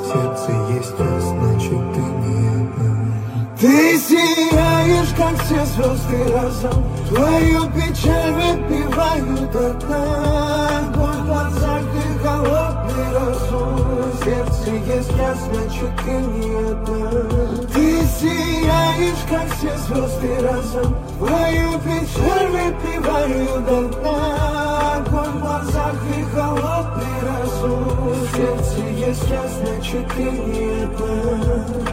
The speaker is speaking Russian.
сердце есть я, значит ты не одна. Ты сияешь, как все звезды разом, твою печаль выпиваю до дна. Боль в глазах, ты холодный разум, сердце есть я, значит ты не одна. Ты сияешь, как все звезды разом, твою печаль выпиваю до дна. Боль в глазах, ты холодный разум, сердце есть я, значит ты не одна.